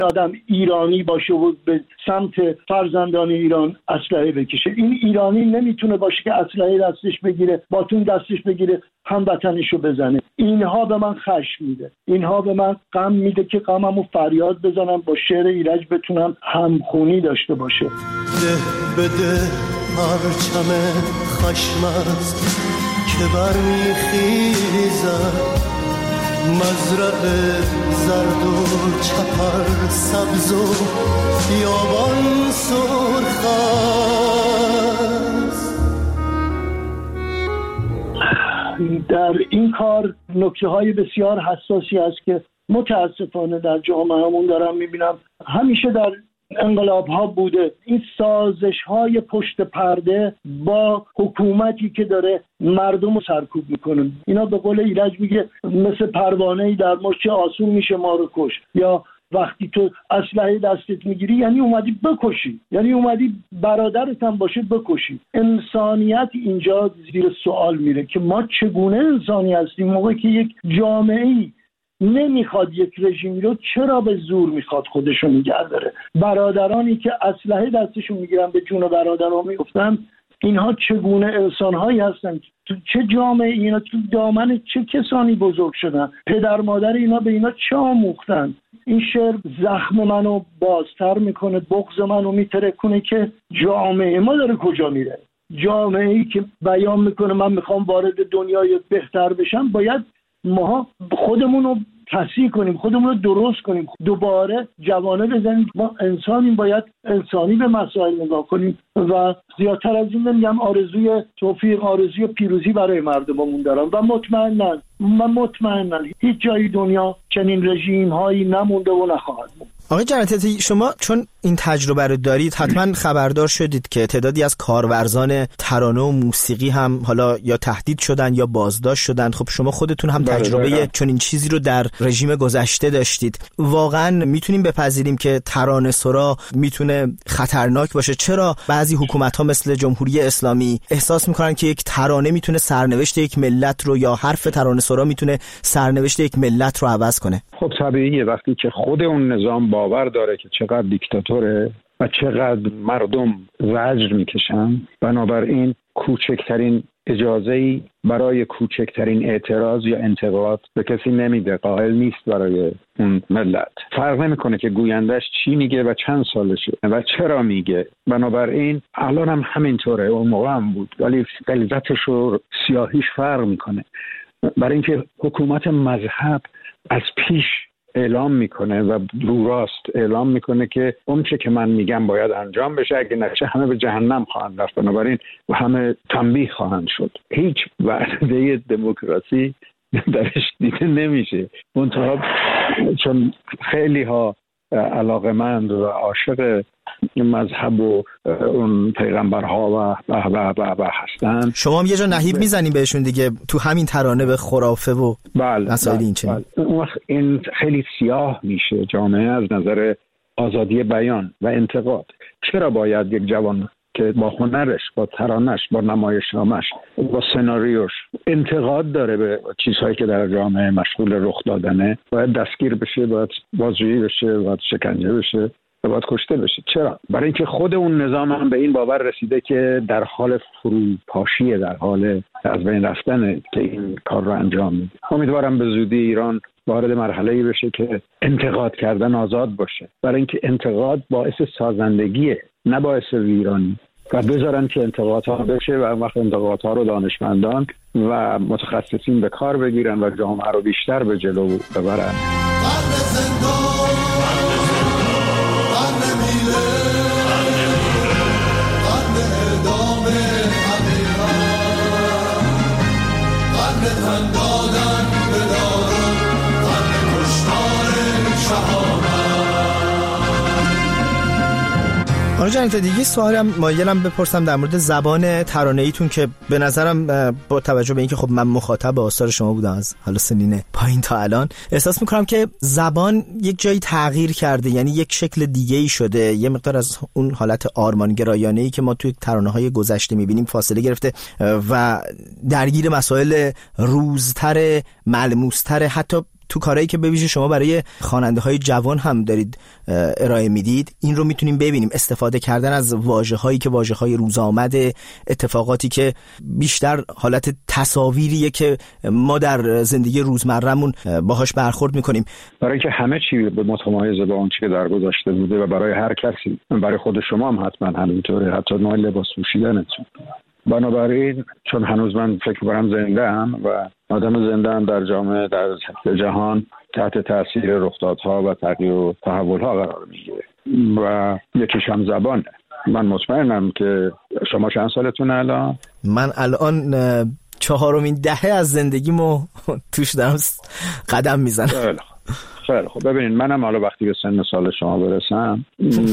آدم ایرانی باشه و به سمت فرزندان ایران اسلحه بکشه. این ایرانی نمیتونه باشه که اسلحه دستش بگیره، باتون دستش بگیره، هموطنشو بزنه. اینها به من خشم میده، اینها به من غم میده که غممو فریاد بزنم، با شعر ایرج بتونم همخونی داشته باشه. ده بده پرچم خشم است که برمیخیزد، مزرع زرد و چپر سبز و بیابان سرخ است. در این کار نکته‌های بسیار حساسی است که متاسفانه در جامعهمون دارم میبینم، همیشه در انقلاب‌ها بوده. این سازش‌های پشت پرده با حکومتی که داره مردم رو سرکوب میکنه. اینا به قول ایرج میگه مثل پروانه‌ای در مشت آسون میشه ما رو کش. یا وقتی تو اسلحه دستت میگیری یعنی اومدی بکشی، یعنی اومدی برادرت هم باشه بکشی. انسانیت اینجا زیر سوال میره که ما چگونه انسانی هستیم موقعی که یک جامعه‌ای نمیخواد یک رژیمی رو چرا به زور میخواد خودشو نگه داره. برادرانی که اسلحه دستشون میگیرن به جون برادرها میفتن، اینها چگونه انسانهایی هستن؟ تو چه جامعه اینا، تو دامن چه کسانی بزرگ شدن؟ پدر مادر اینا به اینا چه آموختن؟ این شعر زخم منو بازتر میکنه، بغض منو میترکونه که جامعه ما داره کجا میره. جامعه‌ای که بیان میکنه من میخوام وارد دنیای بهتر بشم، باید ما خودمون رو تصحیح کنیم، خودمون رو درست کنیم، دوباره جوانه بزنیم. ما انسانیم، باید انسانی به مسائل نگاه کنیم و زیادتر از این نمیگم آرزوی توفیق، آرزوی پیروزی برای مردممون دارم و مطمئناً هیچ جای دنیا چنین رژیم هایی نمونده و نخواهد موند. آقای جنتی، شما چون این تجربه رو دارید حتما خبردار شدید که تعدادی از کارورزان ترانه و موسیقی هم حالا یا تهدید شدن یا بازداشت شدن. خب شما خودتون هم تجربه چون این چیزی رو در رژیم گذشته داشتید. واقعا میتونیم بپذیریم که ترانه سرا میتونه خطرناک باشه؟ چرا بعضی حکومت‌ها مثل جمهوری اسلامی احساس میکنن که یک ترانه میتونه سرنوشت یک ملت رو، یا حرف ترانه سرا میتونه سرنوشت یک ملت رو عوض کنه؟ خب طبیعیه وقتی که خود اون نظام باور داره که چقدر دیکتاتوره و چقدر مردم زجر میکشن، بنابراین کوچکترین اجازه‌ای برای کوچکترین اعتراض یا انتقاد به کسی نمیده، قائل نیست برای اون ملت. فرق نمیکنه که گویندش چی میگه و چند سالشه و چرا میگه. بنابراین الان هم همینطوره، اون موقع هم بود، ولی غلیظتش و سیاهیش فرق میکنه. برای اینکه حکومت مذهب از پیش اعلام میکنه و رو راست اعلام میکنه که اون چه که من میگم باید انجام بشه، اگه نشه همه به جهنم خواهند رفت، بنابراین همه تنبیه خواهند شد. هیچ وعده دموکراسی درش دیده نمیشه. منتها چون خیلی ها علاقمند و عاشق مذهب و اون پیغمبرها و هستن، شما هم یه جا نهیب میزنیم بهشون دیگه تو همین ترانه به خرافه و مسائل این چنین. اون وقت این خیلی سیاه میشه جامعه از نظر آزادی بیان و انتقاد. چرا باید یک جوان که با هنرش، با ترانش، با نمایشنامش، با سناریوش انتقاد داره به چیزهایی که در جامعه مشغول رخ دادنه، باید دستگیر بشه، باید بازجویی بشه، باید شکنجه بشه و باید کشته بشه؟ چرا؟ برای اینکه خود اون نظام هم به این باور رسیده که در حال فروپاشیه، در حال از بین رفتنه که این کار رو انجام میده. امیدوارم به زودی ایران وارد مرحله‌ای بشه که انتقاد کردن آزاد باشه، برای اینکه انتقاد باعث سازندگیه نه باعث ویرانی، و بذارن که انتقادها بشه و وقت انتقادها رو دانشمندان و متخصصین به کار بگیرن و جامعه رو بیشتر به جلو ببرن. آقای جنتی، دیگه سوالم مایلم بپرسم در مورد زبان ترانه‌ایتون که به نظرم با توجه به اینکه خب من مخاطب آثار شما بودم از حالا سنین پایین تا الان، احساس میکنم که زبان یک جایی تغییر کرده، یعنی یک شکل دیگه‌ای شده، یه مقدار از اون حالت آرمانگرایانه‌ای که ما توی ترانه‌های گذشته می‌بینیم فاصله گرفته و درگیر مسائل روزتر، ملموس‌تر، حتی تو کارهایی که ببینید شما برای خواننده‌های جوان هم دارید ارائه میدید، این رو میتونیم ببینیم، استفاده کردن از واژه‌هایی که واژه‌های روزآمده، اتفاقاتی که بیشتر حالت تصاویریه که ما در زندگی روزمره‌مون باهاش برخورد میکنیم، برای اینکه همه چی به متمایز با اون چیزی که در گذشته بوده و برای هر کسی، برای خود شما هم حتما همینطوره، حتی نوع لباس پوشیدنتون. بنابراین چون هنوز من فکر کنم زنده ام و آدم زنده ام در جامعه، در جهان تحت تاثیر رخدادها و تغییر و تحولها قرار میگیره و یکیش هم زبانه. من مطمئنم که شما چند سالتون الان؟ من الان 4مین دهه از زندگیمو توش دارم قدم میزنم. خیلی خب ببینید، منم حالا وقتی به سن سال شما برسم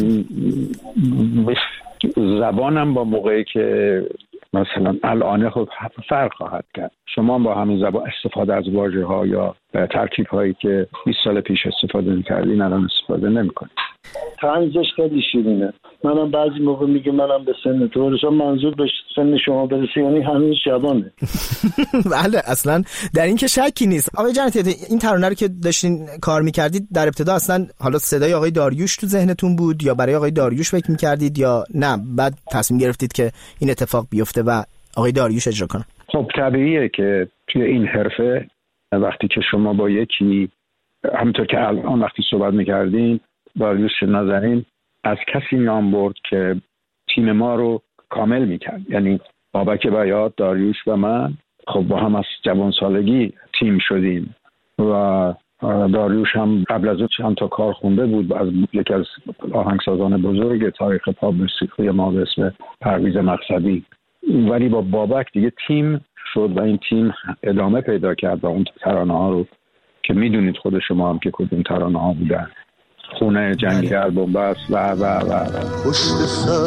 زبانم با موقعی که مثلا الان خب فرق خواهد کرد. شما با همین زبان استفاده از واژه‌ها یا ترکیب‌هایی که 20 سال پیش استفاده می‌کردین الان استفاده نمی‌کنید. طنزش خیلی شیرینه. منم بعضی موقع میگه منم به سن تو برسم، منظور به سن شما برسه یعنی هنوز جوانه. بله اصلا در این که شکی نیست. آقای جنتی، این ترانه رو که داشتین کار می‌کردید در ابتدا اصلا حالا صدای آقای داریوش تو ذهنتون بود یا برای آقای داریوش فکر می‌کردید یا نه بعد تصمیم گرفتید که این اتفاق بیفته و آقای داریوش اجرا کنه؟ خب طبیعیه که توی این حرفه وقتی که شما با یکی، همونطور که الان وقتی صحبت می‌کردین، داریوش نازنین از کسی نام برد که تیم ما رو کامل میکرد، یعنی بابک بیات، داریوش و من خب با هم از جوان سالگی تیم شدیم و داریوش هم قبل از اون چند تا کار خونده بود از یکی از آهنگسازان بزرگ تاریخ پاپ موسیقی ما به اسم پرویز مقصدی، ولی با بابک دیگه تیم شد و این تیم ادامه پیدا کرد و اون ترانه ها رو که میدونید خود شما هم که کدوم ترانه ها بودن، خونه جنگی آلبوم بس و پشت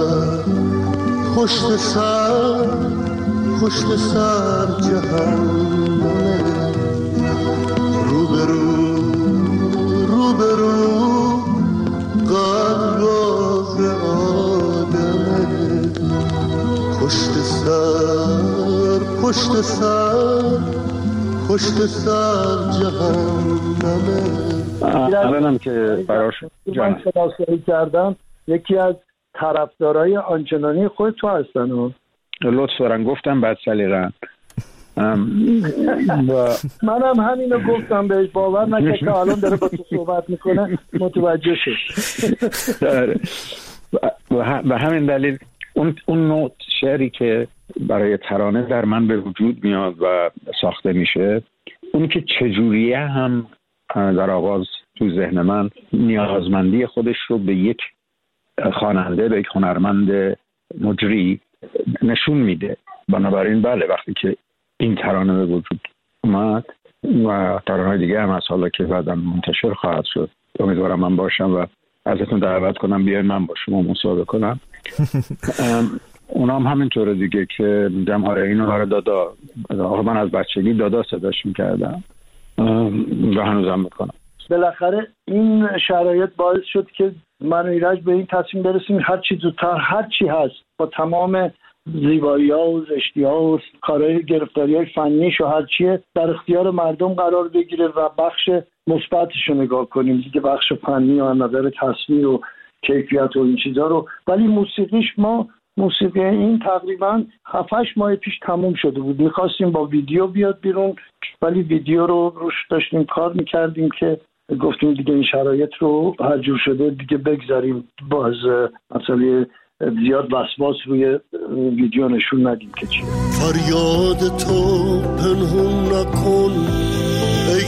سر جهنمه، روبرو قلب آدمه، پشت سر جهنمه. الانم که براش من شناسایی کردم یکی از طرفدارای آنچنانی خود تو هستن. لطف دارن گفتم بعد سلیقه‌ام. منم همینو گفتم بهش، باور نکرد که الان داره با تو صحبت میکنه متوجه شد. و همین دلیل اون نوع شعری که برای ترانه در من به وجود میاد و ساخته میشه، اون که چجوریه هم در آغاز تو ذهن من نیازمندی خودش رو به یک خواننده، به یک هنرمند مجری نشون میده. بنابراین بله، وقتی که این ترانه به وجود اومد و ترانه‌های دیگه هم از حالا که بعداً منتشر خواهد شد، امیدوارم من باشم و ازتون دعوت کنم بیاین من با شما مصاحبه کنم. اونام همینطوره دیگه که میگم آره اینو برای دادا، من از بچگی دادا صداش میکردم و هنوزم میکنم. بالاخره این شرایط باعث شد که من و ایرج به این تصمیم برسیم هر چی زودتر هر چی هست با تمام زیبایی‌ها و زشتی‌ها و کارهای گرفتاری‌های فنیش و هر چیه در اختیار مردم قرار بگیره و بخش مثبتش رو نگاه کنیم دیگه، بخش فنی و از نظر تصویر و کیفیت و این چیزا رو. ولی موسیقی این تقریبا 7-8 ماه پیش تموم شده بود. می‌خواستیم با ویدیو بیاد بیرون، ولی ویدیو رو روش داشتیم کار می‌کردیم که گفتیم دیگه این شرایط رو هر جور شده دیگه بگذاریم، باز مسئله زیاد وسواس روی ویدیو نشون ندیم که چیه. فریاد تو پنهون نکن ای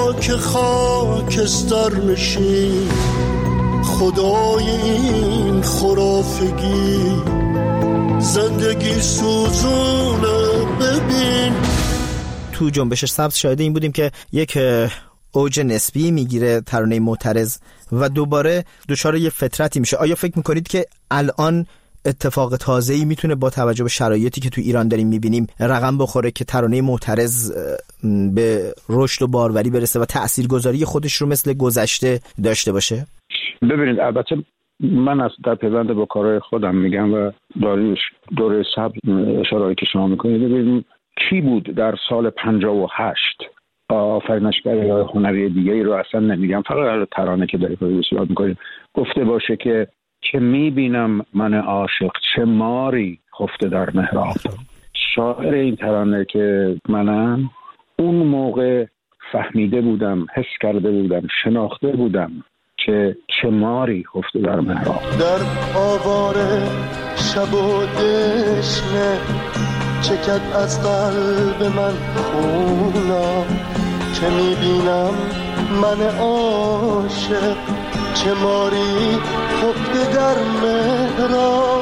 خاکستر نشین، خدای این خرافگی زندگی سوزونه ببین. تو جنبش سبز شاهد این بودیم که یک اوج نسبی میگیره ترانه معترض و دوباره دچار یه فترتی میشه. آیا فکر میکنید که الان اتفاق تازه‌ای میتونه با توجه به شرایطی که تو ایران داریم میبینیم رقم بخوره که ترانه معترض به رشد و باروری برسه و تاثیرگذاری خودش رو مثل گذشته داشته باشه؟ ببینید، البته من از در پیوند با کارهای خودم میگم و داریوش دوره سبز اشاره‌ای که شما میکنید، ببینید کی بود در سال 58 آفرینشگر یا هنری دیگه رو اصلا نمیگم، فقط ترانه که داری صحبت میکنیم گفته باشه که میبینم من عاشق چه ماری خفته در محراب. شاعر این ترانه که منم اون موقع فهمیده بودم، حس کرده بودم، شناخته بودم که چه ماری خفته در محراب. در آواره شب و دشنه چکد از قلب من خونا، که میبینم من عاشق چه ماری خفته در محراب.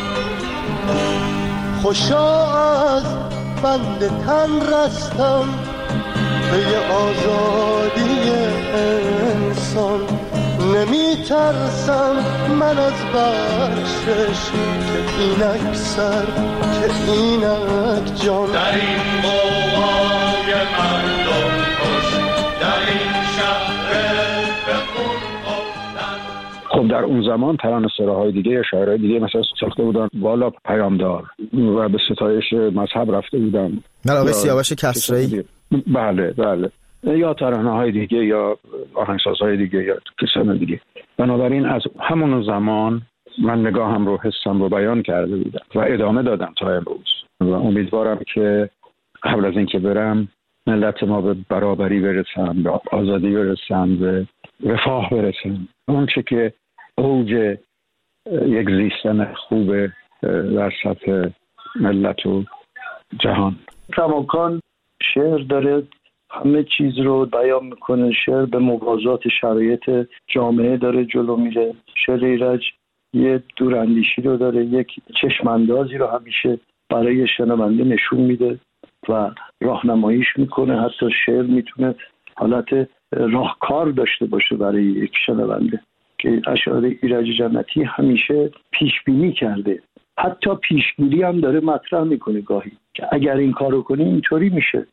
خوشا از بند تن رستم به آزادی انسان، نمی ترسم من از بخشش که اینک سر که اینک جان. در این قوای مردم خوش، در این شهر به خون خودن. خب در اون زمان ترانه‌سراهای دیگه یا شاعرهای دیگه مثلا ساخته بودن والا پیامدار و به ستایش مذهب رفته بودن، ملابه سیاوش کسرایی، بله یا ترانه‌های دیگه یا آهنگسازهای دیگه یا کسان دیگه. بنابراین از همون زمان من نگاهم رو، حسم رو بیان کرده بودم و ادامه دادم تا امروز و امیدوارم که قبل از اینکه برم ملت ما به برابری برسن، به آزادی برسن، به رفاه برسن، اون چه که اوج یک زیستن خوب در سطح ملت و جهان. کماکان شعر داره همه چیز رو بیان میکنه، شعر به موازات شرایط جامعه داره جلو میره. شعر ایرج یه دوراندیشی رو داره، یک چشماندازی رو همیشه برای شنونده نشون میده و راهنماییش میکنه. حتی شعر میتونه حالت راهکار داشته باشه برای یک شنونده که اشعار ایرج جنتی همیشه پیش بینی کرده، حتی پیشگیری هم داره مطرح میکنه گاهی که اگر این کارو کنی اینطوری میشه.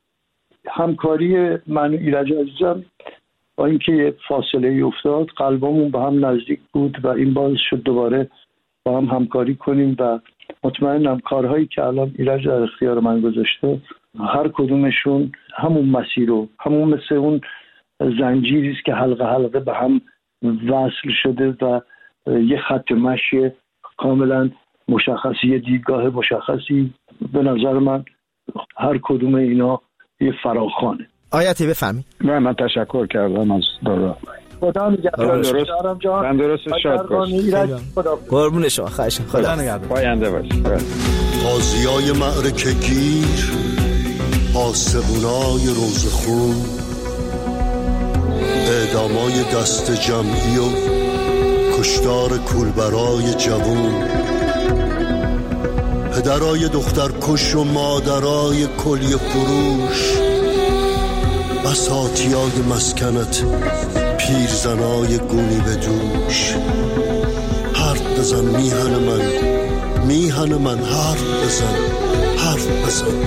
همکاری من و ایرج عزیزم با اینکه یه فاصله افتاد قلبمون به هم نزدیک بود و این باعث شد دوباره با هم همکاری کنیم و مطمئنم کارهایی که الان ایرج در اختیار من گذاشته هر کدومشون همون مسیر رو، همون مثل اون زنجیری است که حلقه حلقه به هم وصل شده و یه خط مشی کاملا مشخصی، یه دیدگاه مشخصی. به نظر من هر کدوم اینا یه فراخوانه. آیتی بفهمی. من تشکر کردم از دارا. خدا نگهدار جان. تندرست شاد باش. قربون شما، خواهشم. خدا نگهدار. پاینده باش. قاضیای معرکه گیر، آسمونای روزخون، اعدامای دست جمعی و کشتار کولبرای جوون، پدرای دختر کش و مادرای کلیه فروش، بساطیای مسکنت پیرزنای گونی به دوش. حرف بزن میهن من حرف بزن.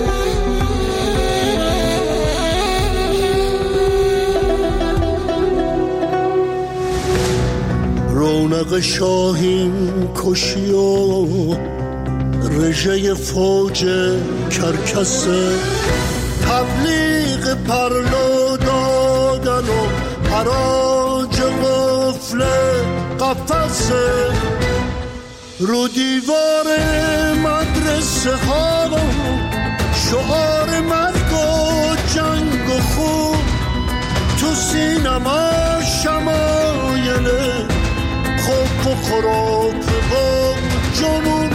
رونق شاهین کشی و رژه فوج کرکسه، تبلیغ پرلو دادن و حراج قفل قفسه، رو دیوار مدرسه ها شعار مرگ و جنگ و خون، تو سینما شمایل خوب و خراب و جنون.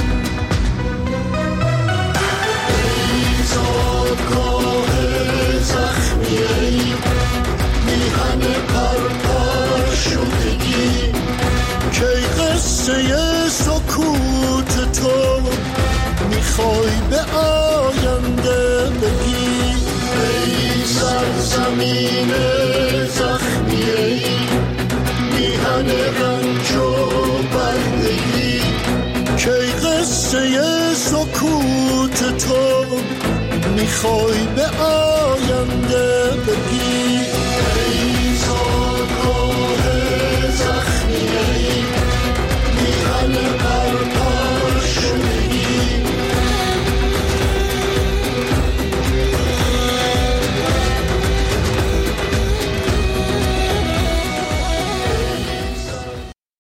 ایزادگاه زخمی میهن پرپر شدگی، کی قصه سکوت تو میخوای به آینده بگی. ای سرزمین زخمی میهن رنج و بردگی، کی قصه سکوت تو میخوای به آینده بگی.